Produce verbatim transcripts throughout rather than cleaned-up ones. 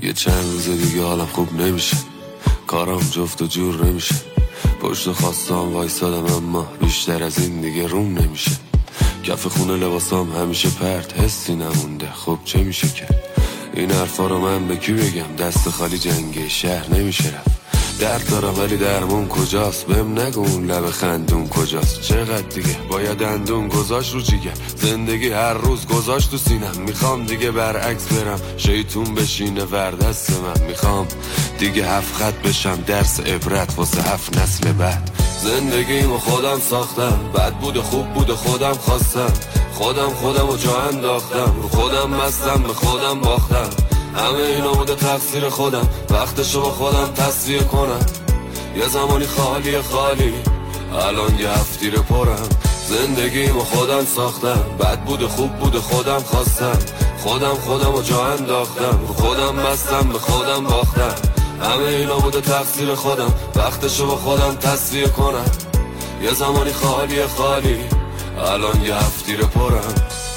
یه چند روز دیگه حالم خوب نمیشه، کارم جفت و جور نمیشه، پشت خواستم وایسادم اما بیشتر از این دیگه روم نمیشه. کف خونه لباسام همیشه پرت، حسی نمونده، خب چه میشه کرد؟ این حرفا رو من به کی بگم؟ دست خالی جنگ شهر نمیشه رفت. درد دارم ولی درمون کجاست؟ بهم نگو اون لب خندون کجاست؟ چقدر دیگه باید دندون گذاشت رو جیگر؟ زندگی هر روز گذاشت تو سینم، میخوام دیگه برعکس برم، شیطون بشینه ور دست من. میخوام دیگه هفت خط بشم درس عبرت واسه هفت نسل بعد. زندگیمو خودم ساختم، بد بود خوب بود خودم خواستم، خودم خودم رو جا انداختم، رو خودم مستم به خودم باختم. همه اینا بوده تقصیر خودم، وقتشو با خودم تصفیه کنم. یه زمانی خالی خالی، الان یه هفتیر پرم. زندگیمو خودم ساختم، بد بود خوب بود خودم خواستم، خودم خودم رو جا انداختم، رو خودم مستم به خودم باختم. همه اینا بوده تقصیر خودم، وقتشو با خودم تصفیه کنم. یه زمانی خالی خالی، الان یه هفتیر پرم.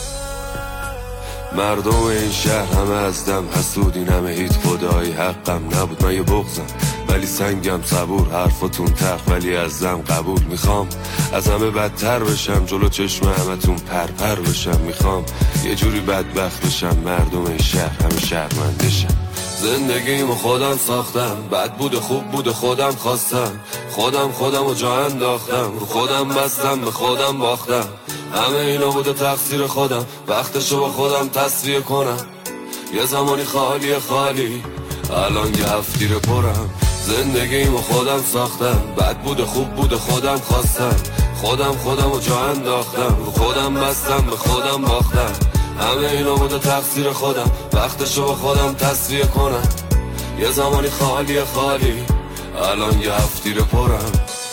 مردم این شهر همه از دم حسودین، همه هیچ خدایی حقم نبود. من یه بغضم ولی سنگم صبور، حرفاتون تق ولی از دم قبول. میخوام از همه بدتر بشم، جلو چشم همتون پرپر بشم. میخوام یه جوری بدبخت بشم، مردم این شهر همه شرمندشم. زندگیمو خودم ساختم، بد بود خوب بود خودم خواستم، خودم خودم رو جا انداختم، رو خودم بستم به خودم باختم. همه اینا بوده تقصیر خودم، وقتشو با خودم تصفیه کنم. یه زمانی خالی خالی، الان یه هفتیر پرم. زندگیمو خودم ساختم، بد بود خوب بود خودم خواستم، خودم خودم رو جا انداختم، رو خودم بستم به خودم باختم. همه اینا بوده تقصیر خودم، وقتشو با خودم تصفیه کنم. یه زمانی خالی خالی، الان یه هفتیر پرم.